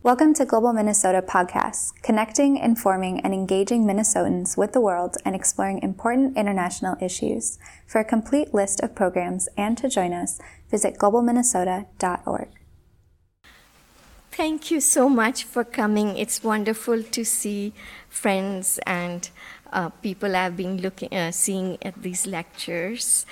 Welcome to Global Minnesota Podcasts, connecting, informing, and engaging Minnesotans with the world and exploring important international issues. For a complete list of programs and to join us, visit globalminnesota.org. Thank you so much for coming. It's wonderful to see friends and people I've been seeing at these lectures.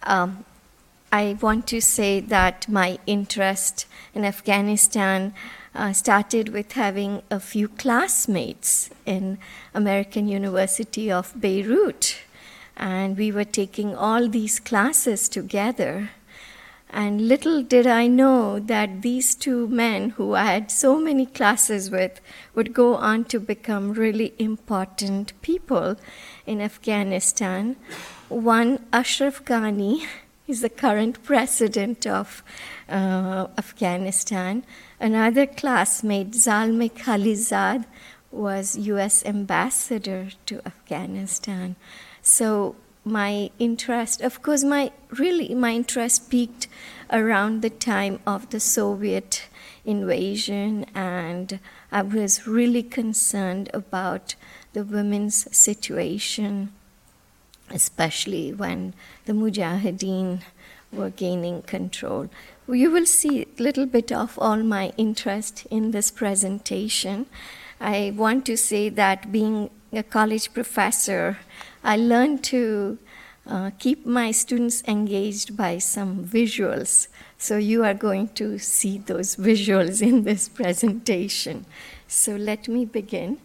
I want to say that my interest in Afghanistan started with having a few classmates in American University of Beirut. And we were taking all these classes together. And little did I know that these two men who I had so many classes with would go on to become really important people in Afghanistan. One, Ashraf Ghani, is the current president of Afghanistan. Another classmate, Zalmay Khalilzad, was U.S. ambassador to Afghanistan. So my interest, of course, my interest peaked around the time of the Soviet invasion, and I was really concerned about the women's situation, especially when the Mujahideen were gaining control. You will see a little bit of all my interest in this presentation. I want to say that being a college professor, I learned to keep my students engaged by some visuals. So you are going to see those visuals in this presentation. So let me begin.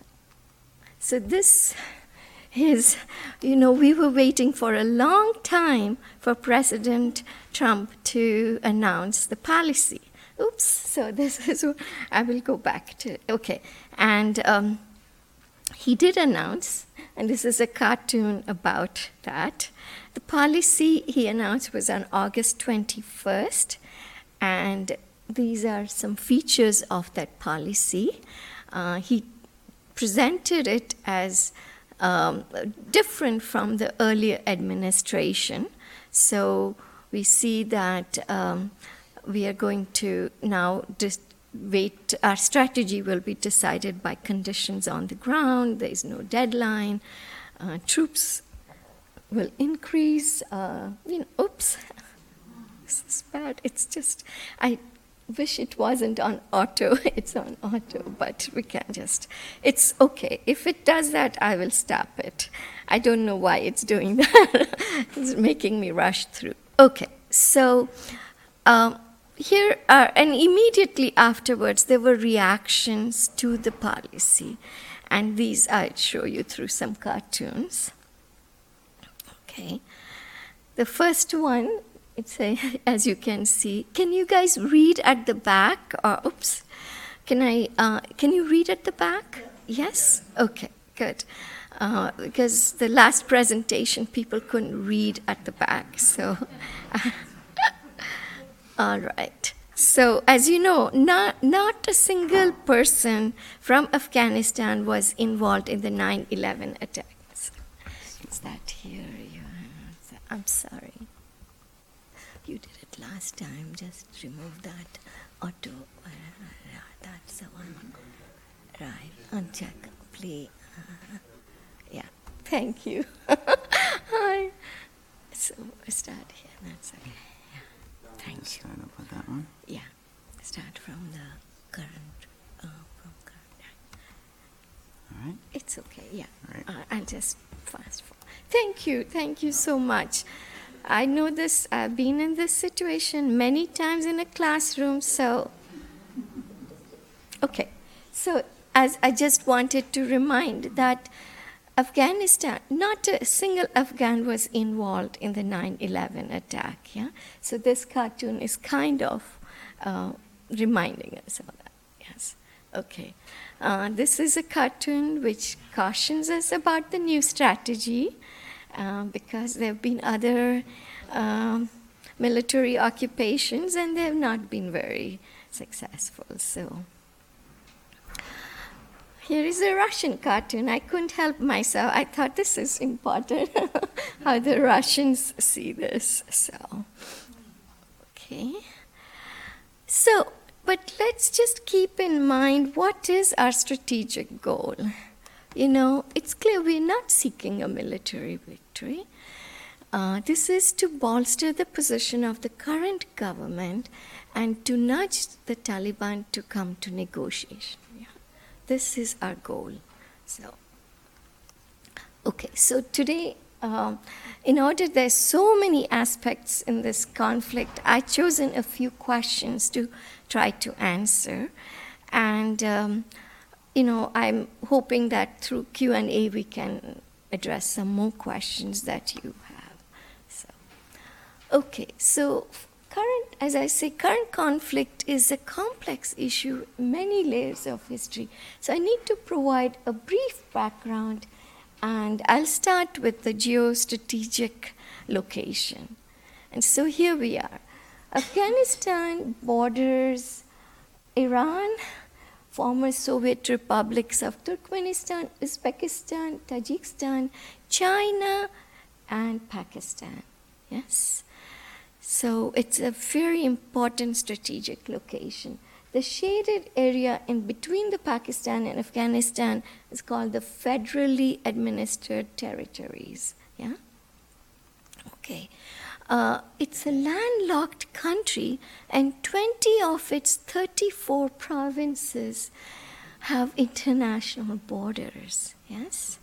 So this is, we were waiting for a long time for President Trump to announce the policy. Oops, so this is, I will go back to, okay. And he did announce, and this is a cartoon about that. The policy he announced was on August 21st, and these are some features of that policy. He presented it as different from the earlier administration. So we see that we are going to now wait. Our strategy will be decided by conditions on the ground. There is no deadline. Troops will increase. Oops, this is bad. It's just, I wish it wasn't on auto. It's on auto, but we can just, it's okay. If it does that, I will stop it. I don't know why it's doing that. It's making me rush through. Okay, so here are, and immediately afterwards, there were reactions to the policy. And these I'll show you through some cartoons. Okay, the first one, it's as you can see. Can you guys read at the back? Or oops, can you read at the back? Yes? Okay, good. Because the last presentation, people couldn't read at the back. So, all right. So, as you know, not a single person from Afghanistan was involved in the 9/11 attacks. Is that here? I'm sorry. You did it last time. Just remove that auto. That's the one. Right. Uncheck. Play. Yeah. Thank you. Hi. So we start here. That's okay. Yeah. Thank you. Start up with that one. Yeah. Start from the current. From current. All right. It's okay. Yeah. All right. I'll just fast forward. Thank you. Thank you so much. I know this, I've been in this situation many times in a classroom, so, okay. So, as I just wanted to remind that Afghanistan, not a single Afghan was involved in the 9/11 attack, yeah? So this cartoon is kind of reminding us of that, yes. Okay. This is a cartoon which cautions us about the new strategy. Because there have been other military occupations and they have not been very successful. So here is a Russian cartoon. I couldn't help myself. I thought this is important, how the Russians see this. So, okay. So But let's just keep in mind what is our strategic goal. It's clear we're not seeking a military victory. This is to bolster the position of the current government and to nudge the Taliban to come to negotiation. Yeah. This is our goal. So today, there's so many aspects in this conflict, I've chosen a few questions to try to answer. And, I'm hoping that through Q&A we can address some more questions that you have. So current conflict is a complex issue, many layers of history. So I need to provide a brief background, and I'll start with the geostrategic location. And so here we are. Afghanistan borders Iran, former Soviet republics of Turkmenistan, Uzbekistan, Tajikistan, China, and Pakistan. Yes? So it's a very important strategic location. The shaded area in between the Pakistan and Afghanistan is called the federally administered territories. Yeah? Okay. It's a landlocked country, and 20 of its 34 provinces have international borders. Yes?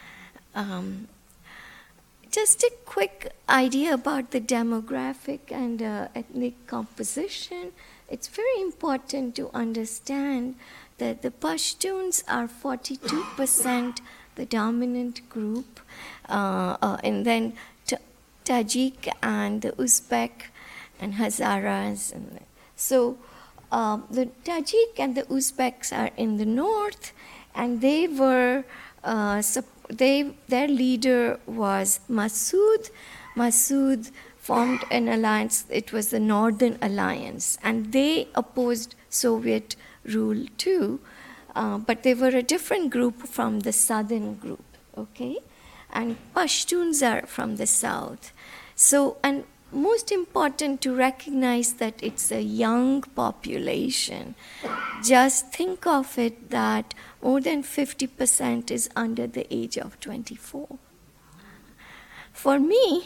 Just a quick idea about the demographic and ethnic composition. It's very important to understand that the Pashtuns are 42% the dominant group, and then Tajik and the Uzbek and Hazaras. So the Tajik and the Uzbeks are in the north, and they were their leader was Masood. Masood formed an alliance. It was the Northern Alliance, and they opposed Soviet rule too, but they were a different group from the southern group, okay? And Pashtuns are from the south. So, and most important to recognize that it's a young population. Just think of it that more than 50% is under the age of 24. For me,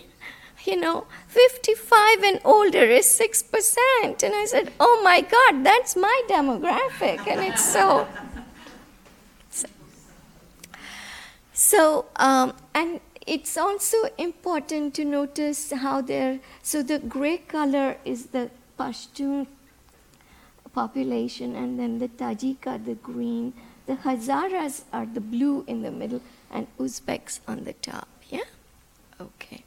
55 and older is 6%. And I said, oh my God, that's my demographic. And it's so. And it's also important to notice how so the gray color is the Pashtun population, and then the Tajik are the green, the Hazaras are the blue in the middle, and Uzbeks on the top, yeah? Okay.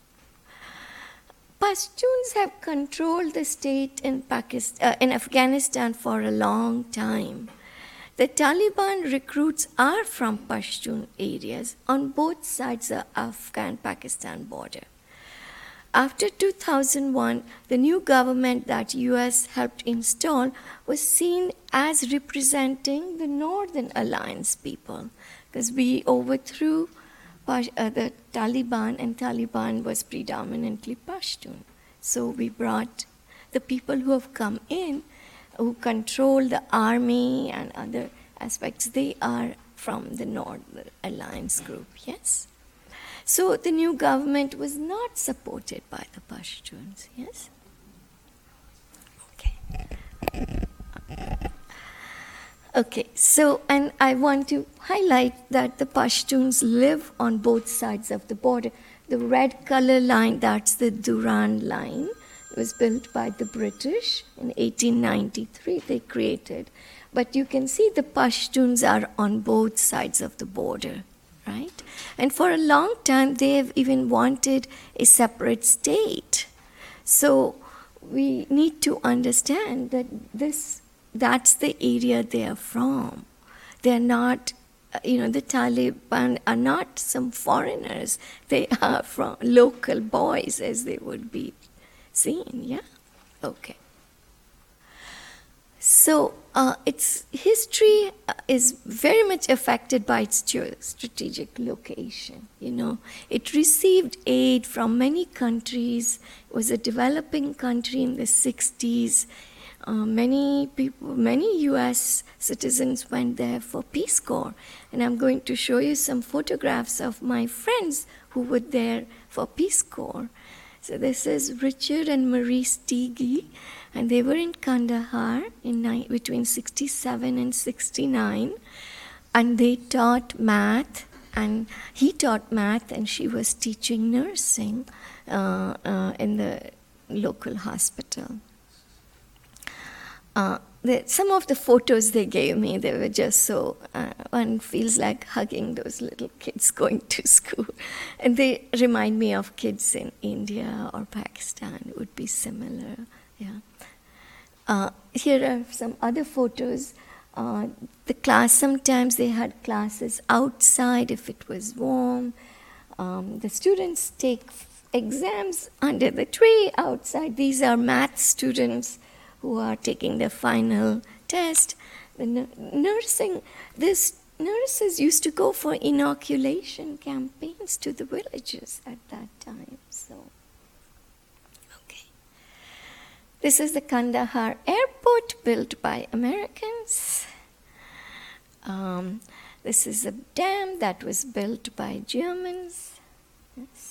Pashtuns have controlled the state in Afghanistan for a long time. The Taliban recruits are from Pashtun areas on both sides of the Afghan-Pakistan border. After 2001, the new government that U.S. helped install was seen as representing the Northern Alliance people, because we overthrew the Taliban, and Taliban was predominantly Pashtun. So we brought the people who have come in, who control the army and other aspects, they are from the Northern Alliance group, yes? So the new government was not supported by the Pashtuns, yes? Okay, so, and I want to highlight that the Pashtuns live on both sides of the border. The red color line, that's the Durand line. It was built by the British in 1893, they created. But you can see the Pashtuns are on both sides of the border, right? And for a long time, they have even wanted a separate state. So we need to understand that that's the area they are from. They're not, the Taliban are not some foreigners. They are from local boys, as they would be seen, yeah? Okay. So its history is very much affected by its geostrategic location. It received aid from many countries. It was a developing country in the 60s. many people, many U.S. citizens went there for Peace Corps. And I'm going to show you some photographs of my friends who were there for Peace Corps. So this is Richard and Marie Steege, and they were in Kandahar between 67 and 69, and they taught math, and he taught math, and she was teaching nursing in the local hospital. Some of the photos they gave me, they were just so, one feels like hugging those little kids going to school. And they remind me of kids in India or Pakistan, would be similar, yeah. Here are some other photos. The class, sometimes they had classes outside if it was warm. The students take exams under the tree outside. These are math students who are taking their final test. The nurses used to go for inoculation campaigns to the villages at that time. So, okay. This is the Kandahar airport built by Americans. This is a dam that was built by Germans. Yes.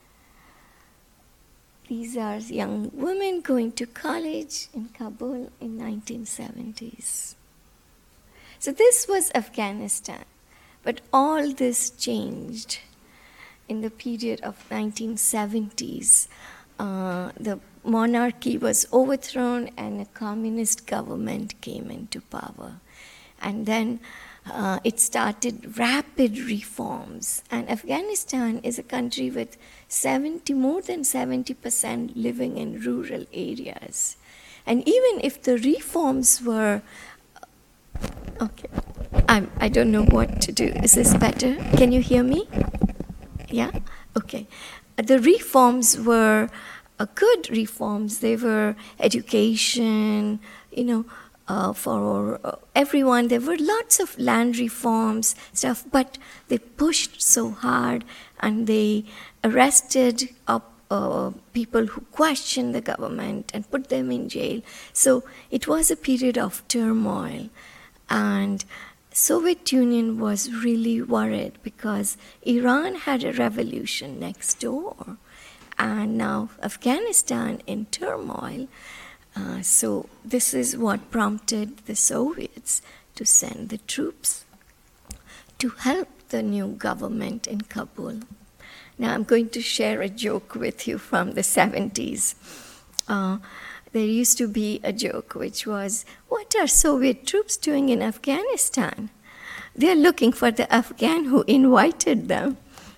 These are young women going to college in Kabul in 1970s. So this was Afghanistan. But all this changed in the period of 1970s. The monarchy was overthrown and a communist government came into power. And then it started rapid reforms. And Afghanistan is a country with more than 70% living in rural areas. And even if the reforms were, okay, I don't know what to do. Is this better? Can you hear me? Yeah? Okay. The reforms were good reforms. They were education, for everyone. There were lots of land reforms stuff, but they pushed so hard and they arrested people who questioned the government and put them in jail. So it was a period of turmoil, and Soviet Union was really worried because Iran had a revolution next door, and now Afghanistan in turmoil. So this is what prompted the Soviets to send the troops to help the new government in Kabul. Now I'm going to share a joke with you from the 70s. There used to be a joke which was, what are Soviet troops doing in Afghanistan? They're looking for the Afghan who invited them.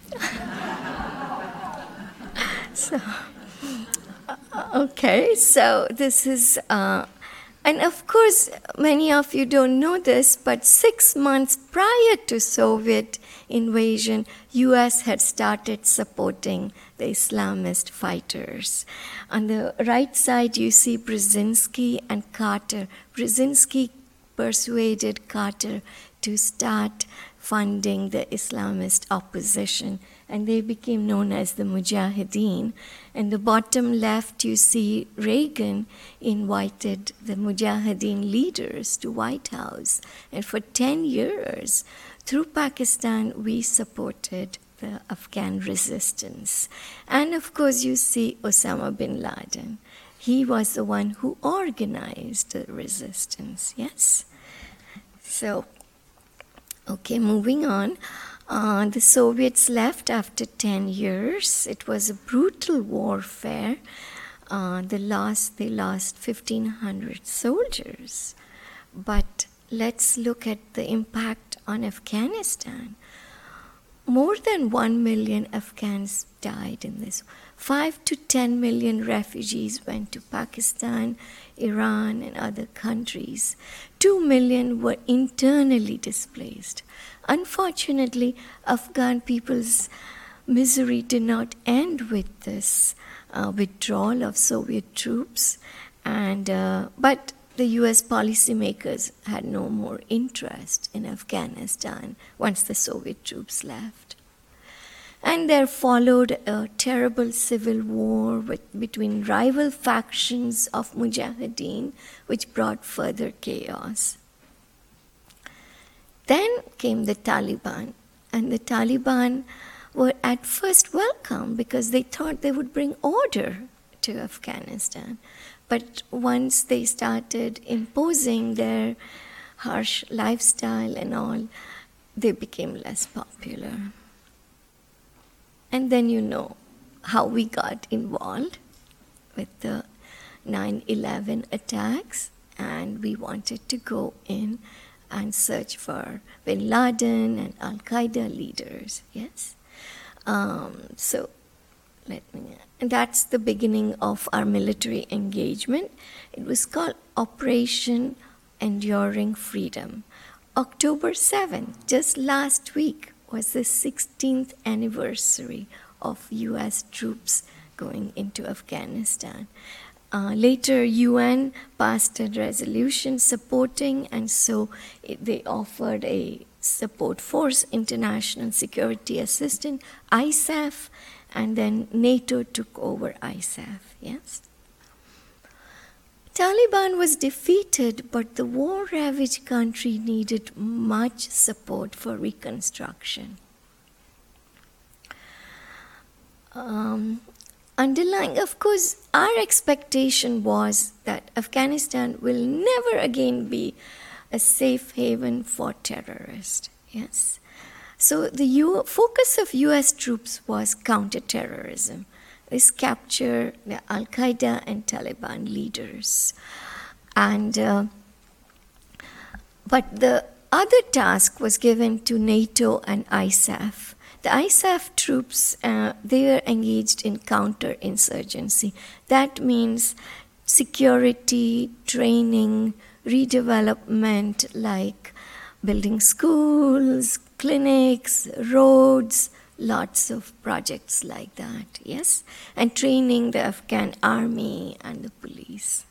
Okay, so this is, and of course, many of you don't know this, but 6 months prior to Soviet invasion, U.S. had started supporting the Islamist fighters. On the right side, you see Brzezinski and Carter. Brzezinski persuaded Carter to start funding the Islamist opposition, and they became known as the Mujahideen. And the bottom left, you see Reagan invited the Mujahideen leaders to White House. And for 10 years, through Pakistan, we supported the Afghan resistance. And of course, you see Osama bin Laden. He was the one who organized the resistance, yes? So, okay, moving on. The Soviets left after 10 years. It was a brutal warfare. They lost 1,500 soldiers. But let's look at the impact on Afghanistan. More than 1 million Afghans died in this. 5 to 10 million refugees went to Pakistan, Iran, and other countries. 2 million were internally displaced. Unfortunately, Afghan people's misery did not end with this withdrawal of Soviet troops, but the US policymakers had no more interest in Afghanistan once the Soviet troops left. And there followed a terrible civil war between rival factions of Mujahideen, which brought further chaos. Then came the Taliban, and the Taliban were at first welcome because they thought they would bring order to Afghanistan. But once they started imposing their harsh lifestyle and all, they became less popular. And then you know how we got involved with the 9/11 attacks, and we wanted to go in and search for Bin Laden and Al-Qaeda leaders, yes? And that's the beginning of our military engagement. It was called Operation Enduring Freedom. October 7th, just last week, was the 16th anniversary of U.S. troops going into Afghanistan. Later, UN passed a resolution supporting, and so they offered a support force, International Security Assistance, ISAF, and then NATO took over ISAF, yes? Taliban was defeated, but the war-ravaged country needed much support for reconstruction. Underlying, of course, our expectation was that Afghanistan will never again be a safe haven for terrorists, yes? So the focus of U.S. troops was counterterrorism. This capture the Al-Qaeda and Taliban leaders. But the other task was given to NATO and ISAF. The ISAF troops, they are engaged in counterinsurgency. That means security, training, redevelopment, like building schools, clinics, roads, lots of projects like that, yes? And training the Afghan army and the police.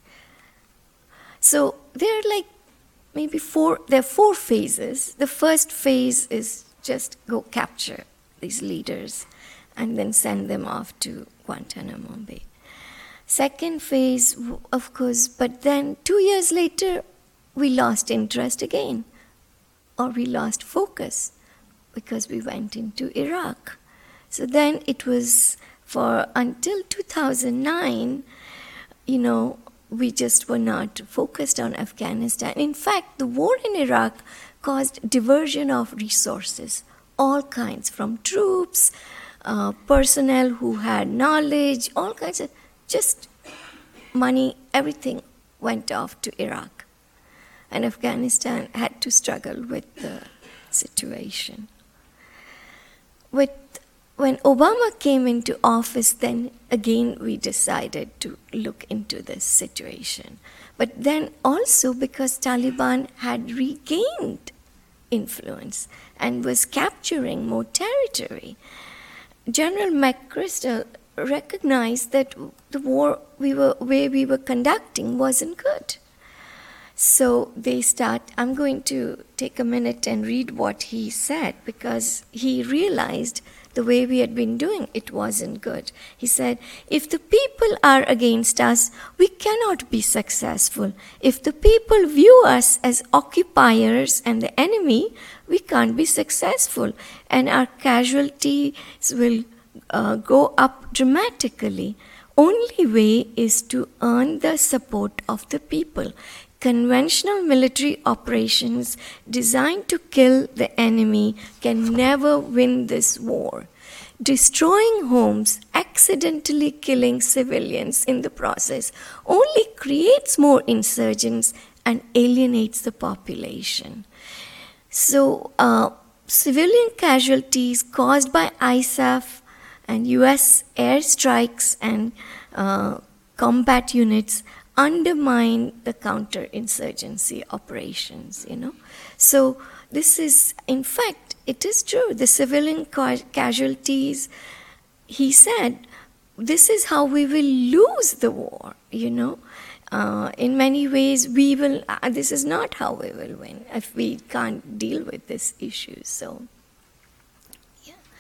So there are like maybe there are 4 phases. The first phase is just go capture these leaders and then send them off to Guantanamo Bay. Second phase, of course, but then 2 years later, we lost interest again, or we lost focus because we went into Iraq. So then it was until 2009, we just were not focused on Afghanistan. In fact, the war in Iraq caused diversion of resources, all kinds, from troops, personnel who had knowledge, all kinds of just money, everything went off to Iraq. And Afghanistan had to struggle with the situation. When Obama came into office, then again we decided to look into this situation. But then also because Taliban had regained influence and was capturing more territory, General McChrystal recognized that the war we were conducting wasn't good. So I'm going to take a minute and read what he said, because he realized the way we had been doing it wasn't good. He said, if the people are against us, we cannot be successful. If the people view us as occupiers and the enemy, we can't be successful. And our casualties will go up dramatically. Only way is to earn the support of the people. Conventional military operations designed to kill the enemy can never win this war. Destroying homes, accidentally killing civilians in the process, only creates more insurgents and alienates the population. So, civilian casualties caused by ISAF and US airstrikes and combat units undermine the counterinsurgency operations, So this is, in fact, it is true. The civilian casualties, he said, this is how we will lose the war, In many ways, this is not how we will win if we can't deal with this issue. So, yeah.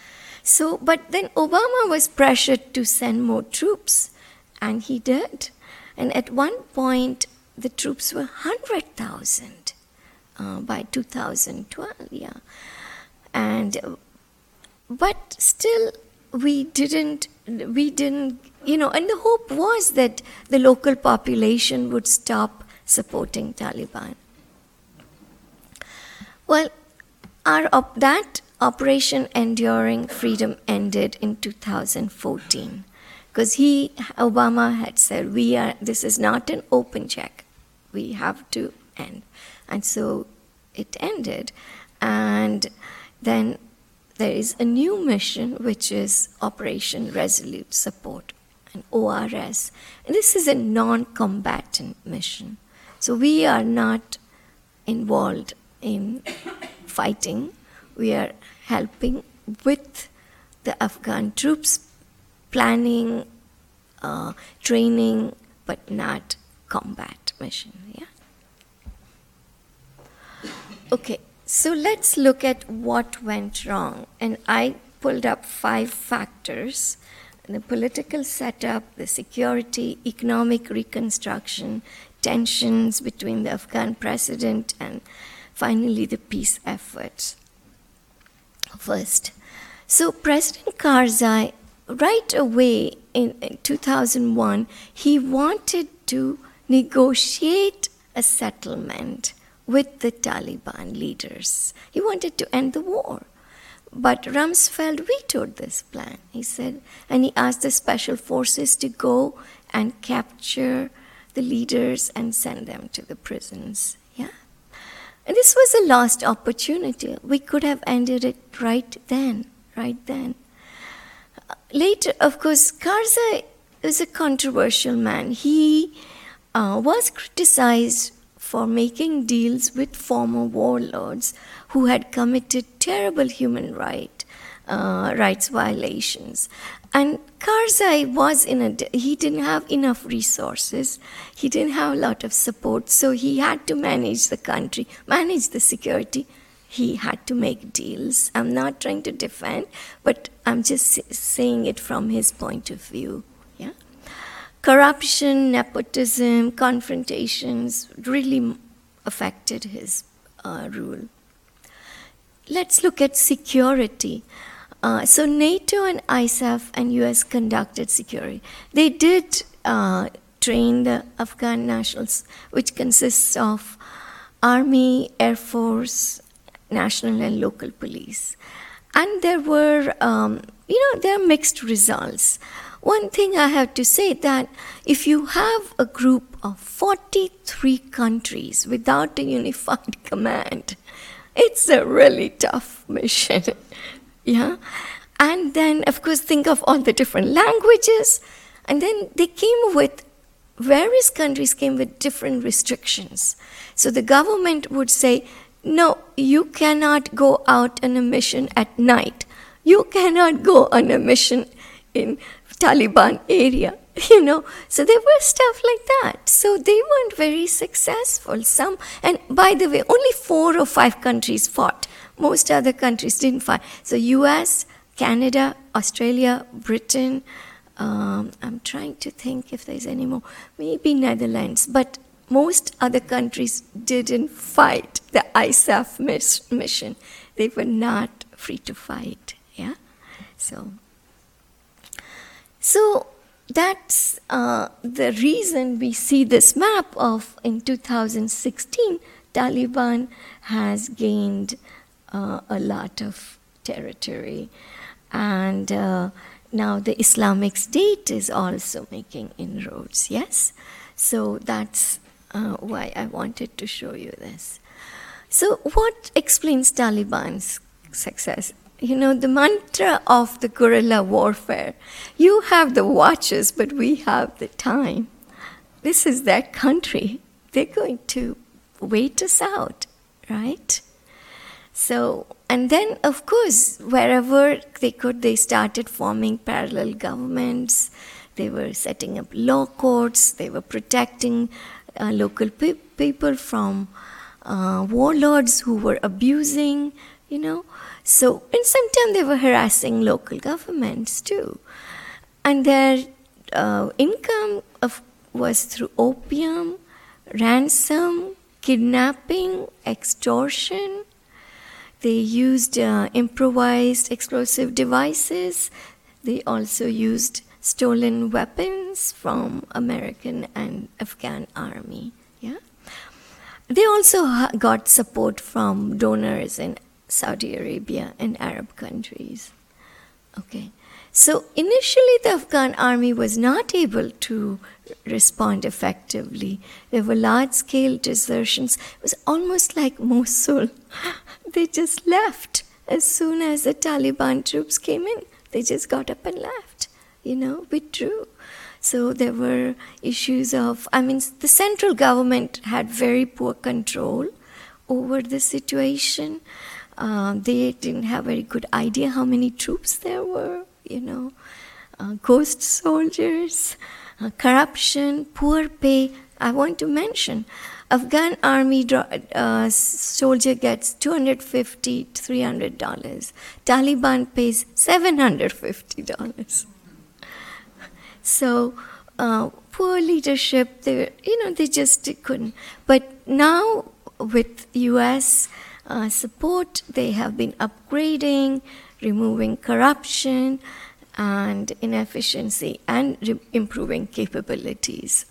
So, but then Obama was pressured to send more troops, and he did. And at one point, the troops were 100,000 by 2012, yeah. And, but still, we didn't, and the hope was that the local population would stop supporting Taliban. Well, that Operation Enduring Freedom ended in 2014 because Obama had said, this is not an open check. We have to end. And so it ended. And then there is a new mission, which is Operation Resolute Support, an ORS. And this is a non-combatant mission. So we are not involved in fighting. We are helping with the Afghan troops, planning, training, but not combat mission. Yeah. Okay, so let's look at what went wrong. And I pulled up 5 factors: the political setup, the security, economic reconstruction, tensions between the Afghan president, and finally the peace efforts. First, so President Karzai, right away in 2001, he wanted to negotiate a settlement with the Taliban leaders. He wanted to end the war. But Rumsfeld vetoed this plan, he said, and he asked the special forces to go and capture the leaders and send them to the prisons. Yeah. And this was a lost opportunity. We could have ended it right then. Later, of course, Karzai is a controversial man. He was criticized for making deals with former warlords who had committed terrible human rights violations. And Karzai he didn't have enough resources. He didn't have a lot of support, so he had to manage the country, manage the security. He had to make deals. I'm not trying to defend, but I'm just saying it from his point of view. Yeah, corruption, nepotism, confrontations really affected his rule. Let's look at security. So NATO and ISAF and US conducted security. They did train the Afghan nationals, which consists of Army, Air Force, national and local police. And there were, there are mixed results. One thing I have to say that if you have a group of 43 countries without a unified command, it's a really tough mission. Yeah, and then of course think of all the different languages, and then various countries came with different restrictions. So the government would say, no, you cannot go out on a mission at night. You cannot go on a mission in Taliban area, So there were stuff like that. So they weren't very successful. And by the way, only 4 or 5 countries fought. Most other countries didn't fight. So US, Canada, Australia, Britain, I'm trying to think if there's any more, maybe Netherlands, but most other countries didn't fight the ISAF mission. They were not free to fight, yeah? So that's the reason we see this map of, in 2016, Taliban has gained a lot of territory. And now the Islamic State is also making inroads, yes? So that's why I wanted to show you this. So what explains Taliban's success? The mantra of the guerrilla warfare, you have the watches, but we have the time. This is their country. They're going to wait us out, right? So, and then, of course, wherever they could, they started forming parallel governments. They were setting up law courts. They were protecting local people from warlords who were abusing you know. So, and sometimes they were harassing local governments too. And their income was through opium, ransom, kidnapping, extortion. They used improvised explosive devices. They also used stolen weapons from American and Afghan army. Yeah. They also got support from donors in Saudi Arabia and Arab countries. Okay. So initially the Afghan army was not able to respond effectively. There were large-scale desertions. It was almost like Mosul. They just left as soon as the Taliban troops came in. They just got up and left, withdrew. So there were issues of, the central government had very poor control over the situation. They didn't have a very good idea how many troops there were, ghost soldiers, corruption, poor pay. I want to mention, Afghan army soldier gets $250 to $300. Taliban pays $750. So poor leadership, they just couldn't. But now with U.S. Support, they have been upgrading, removing corruption and inefficiency, and improving capabilities.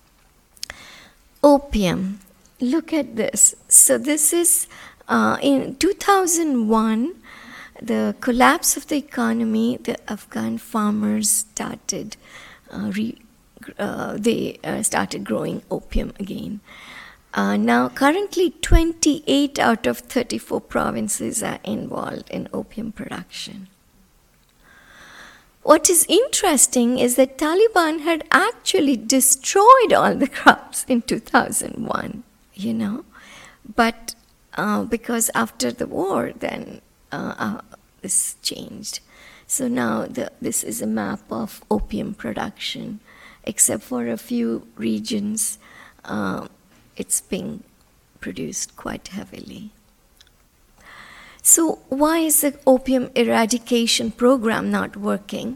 Opium. Look at this. So this is in 2001, the collapse of the economy. The Afghan farmers started started growing opium again. Now, currently, 28 out of 34 provinces are involved in opium production. What is interesting is that Taliban had actually destroyed all the crops in 2001, But because after the war, then this changed. So now this is a map of opium production. Except for a few regions, it's being produced quite heavily. So why is the opium eradication program not working?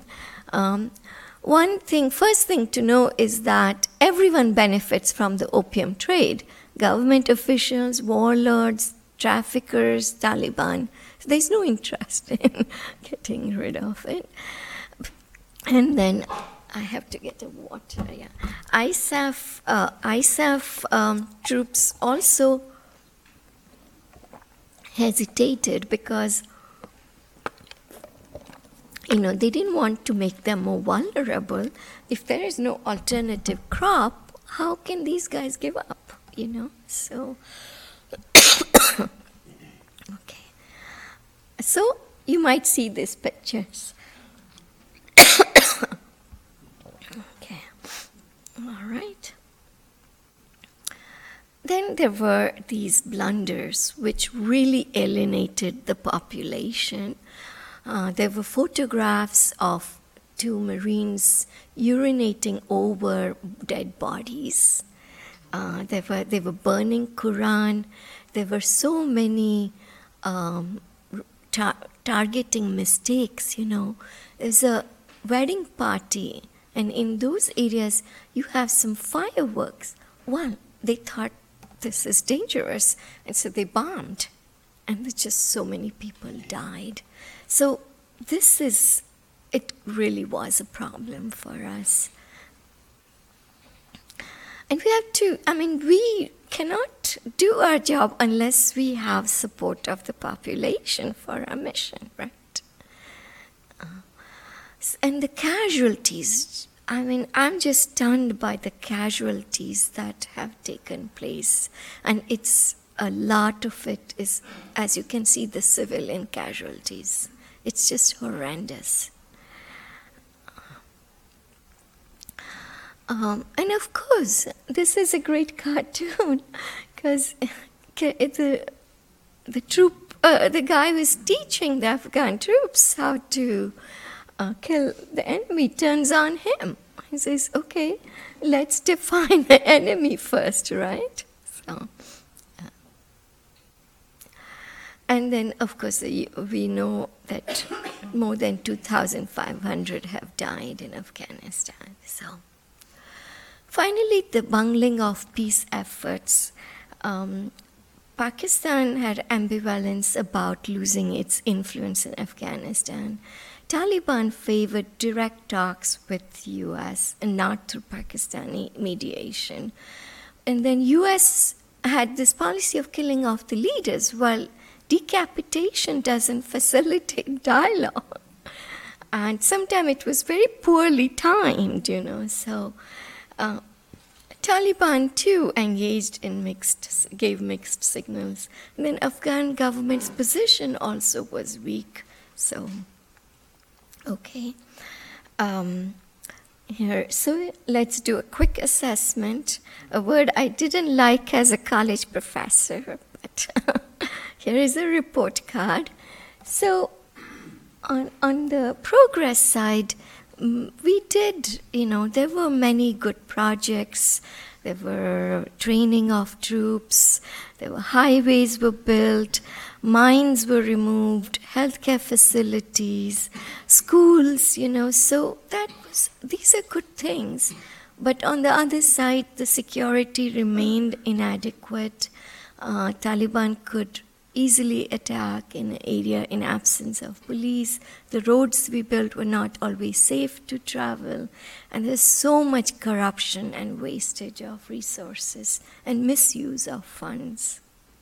First thing to know is that everyone benefits from the opium trade. Government officials, warlords, traffickers, Taliban. So there's no interest in getting rid of it. And then I have to get a water. Yeah, ISAF troops also hesitated because they didn't want to make them more vulnerable. If there is no alternative crop, how can these guys give up? So okay. So you might see these pictures. Okay. All right. Then there were these blunders which really alienated the population. There were photographs of 2 Marines urinating over dead bodies. They were burning Quran. There were so many targeting mistakes, There's a wedding party, and in those areas you have some fireworks. Well, they thought this is dangerous, and so they bombed, and just so many people died. So it really was a problem for us. And we cannot do our job unless we have support of the population for our mission, right? And the casualties, I'm just stunned by the casualties that have taken place. And a lot of it is, as you can see, the civilian casualties. It's just horrendous. And of course, this is a great cartoon because the guy was teaching the Afghan troops how to kill the enemy, turns on him. He says, okay, let's define the enemy first, right? So, And then, of course, we know that more than 2,500 have died in Afghanistan. So, finally, the bungling of peace efforts. Pakistan had ambivalence about losing its influence in Afghanistan. Taliban favored direct talks with the US and not through Pakistani mediation. And then US had this policy of killing off the leaders, while decapitation doesn't facilitate dialogue. And sometimes it was very poorly timed, So Taliban too engaged in gave mixed signals. And then Afghan government's position also was weak. So, okay. So let's do a quick assessment. A word I didn't like as a college professor, but here is a report card. So on the progress side, we did, there were many good projects. There were training of troops. There were highways were built. Mines were removed. Healthcare facilities, schools, So these are good things. But on the other side, the security remained inadequate. Taliban could easily attack in an area in absence of police. The roads we built were not always safe to travel. And there's so much corruption and wastage of resources and misuse of funds.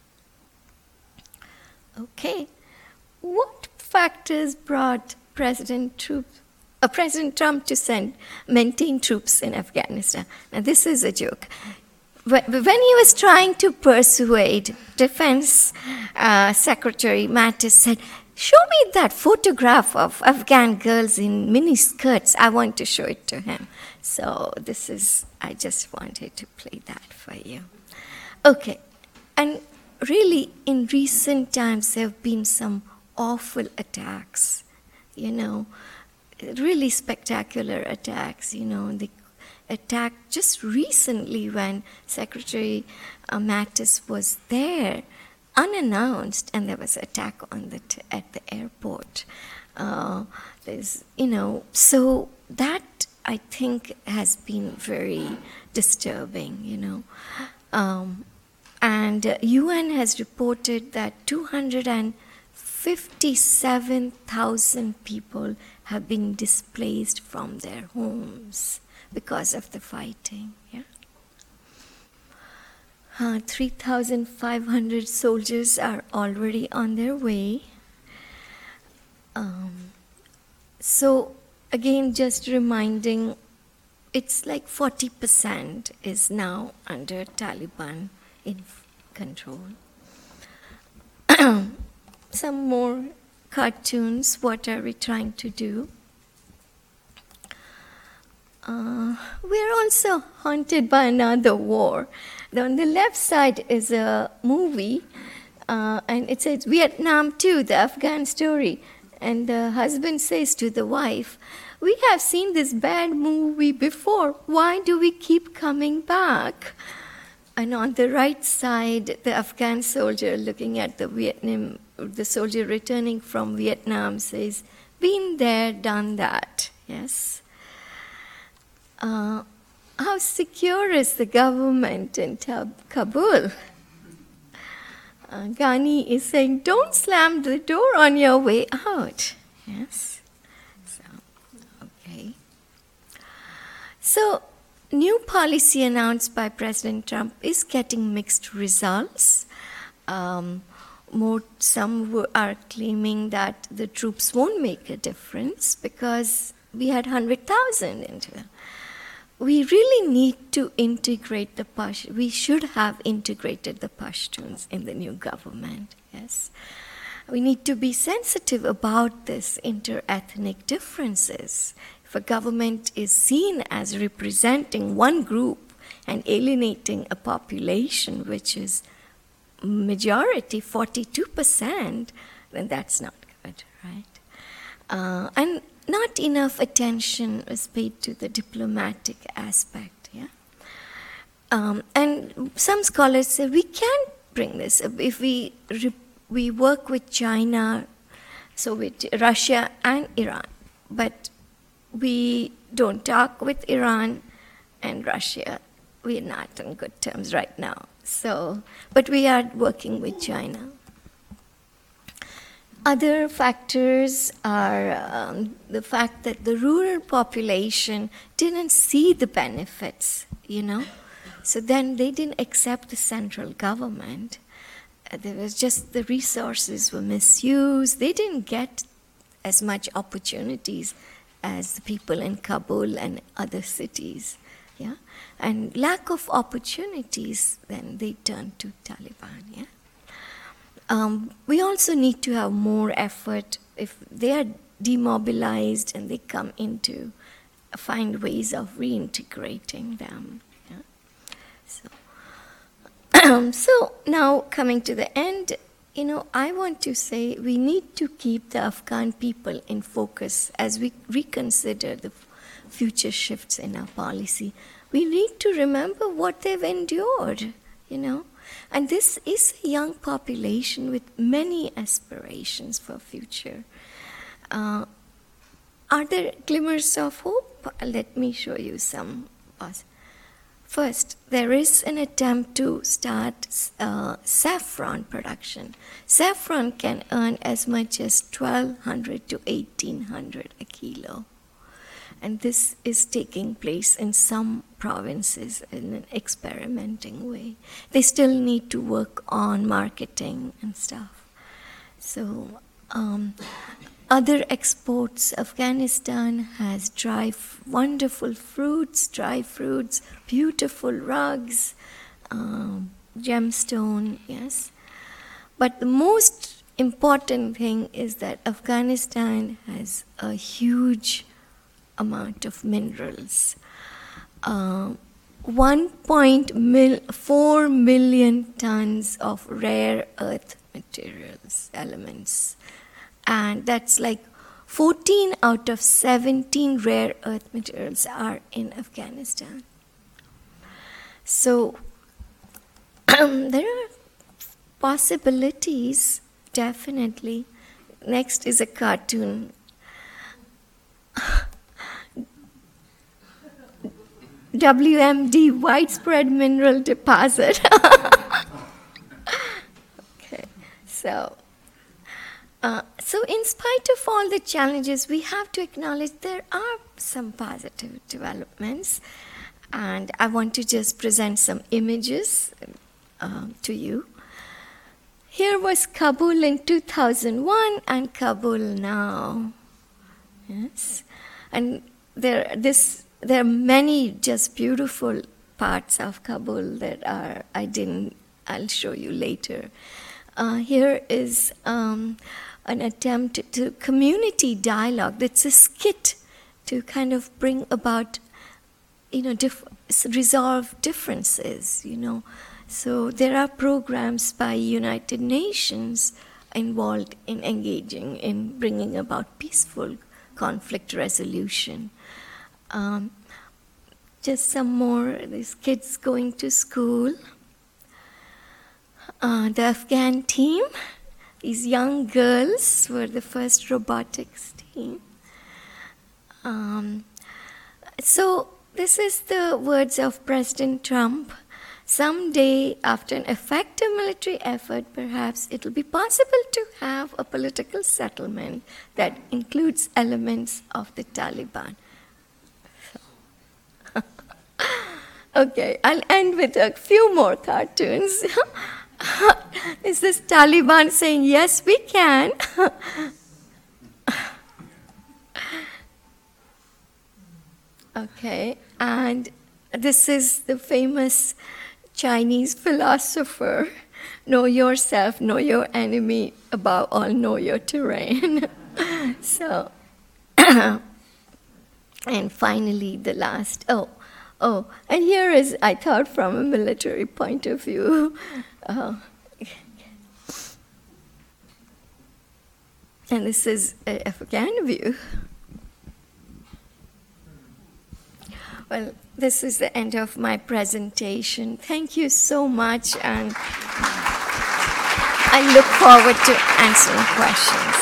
Okay, what factors brought President Trump to maintain troops in Afghanistan? Now this is a joke. When he was trying to persuade Defense Secretary Mattis said, "Show me that photograph of Afghan girls in mini skirts. I want to show it to him." So I just wanted to play that for you. Okay, and really in recent times there have been some awful attacks, really spectacular attacks, The attack just recently when Secretary Mattis was there, unannounced, and there was an attack at the airport. So that I think has been very disturbing, And UN has reported that 257,000 people have been displaced from their homes because of the fighting. 3,500 soldiers are already on their way. So again, just reminding, it's like 40% is now under Taliban in control. Some more cartoons. What are we trying to do? We're also haunted by another war. On the left side is a movie, and it says Vietnam II, the Afghan story. And the husband says to the wife, "We have seen this bad movie before. Why do we keep coming back?" And on the right side, the Afghan soldier looking at the soldier returning from Vietnam says, "Been there, done that." Yes. How secure is the government in Kabul? Ghani is saying, "Don't slam the door on your way out." Yes. Okay. So, new policy announced by President Trump is getting mixed results. Some are claiming that the troops won't make a difference because we had 100,000 into it. We really need to integrate the Pashtuns. We should have integrated the Pashtuns in the new government, yes. We need to be sensitive about this inter-ethnic differences. If a government is seen as representing one group and alienating a population which is majority, 42%, then that's not good, right? And not enough attention is paid to the diplomatic aspect, yeah? And some scholars say we can't bring this. If we we work with China, so with Russia and Iran, but we don't talk with Iran and Russia. We're not on good terms right now. So, but we are working with China. Other factors are the fact that the rural population didn't see the benefits, So then they didn't accept the central government. There was just the resources were misused. They didn't get as much opportunities as the people in Kabul and other cities. Yeah, and lack of opportunities, then they turned to Taliban. Yeah, we also need to have more effort if they are demobilized and they come into find ways of reintegrating them. Yeah? So now coming to the end, I want to say we need to keep the Afghan people in focus as we reconsider the future shifts in our policy. We need to remember what they've endured, And this is a young population with many aspirations for future. Are there glimmers of hope? Let me show you some. First, there is an attempt to start saffron production. Saffron can earn as much as $1,200 to $1,800 a kilo. And this is taking place in some provinces in an experimenting way. They still need to work on marketing and stuff. So, other exports, Afghanistan has wonderful fruits, dry fruits, beautiful rugs, gemstone, yes. But the most important thing is that Afghanistan has a huge amount of minerals. 1.4 million tons of rare earth materials, elements. And that's like 14 out of 17 rare earth materials are in Afghanistan. So there are possibilities, definitely. Next is a cartoon. WMD, widespread mineral deposit. Okay, so in spite of all the challenges, we have to acknowledge there are some positive developments. And I want to just present some images to you. Here was Kabul in 2001 and Kabul now. Yes, and there are many just beautiful parts of Kabul that I'll show you later. Here is an attempt to community dialogue. That's a skit to kind of bring about, resolve differences, So there are programs by United Nations involved in engaging in bringing about peaceful conflict resolution. Just some more, these kids going to school. The Afghan team, these young girls were the first robotics team. So this is the words of President Trump. Someday, after an effective military effort, perhaps it will be possible to have a political settlement that includes elements of the Taliban. Okay, I'll end with a few more cartoons. Is this Taliban saying, yes, we can? Okay, and this is the famous Chinese philosopher, know yourself, know your enemy, above all, know your terrain. So, and finally the last, and here is, I thought from a military point of view, and this is an Afghan view. Well, this is the end of my presentation. Thank you so much, and I look forward to answering questions.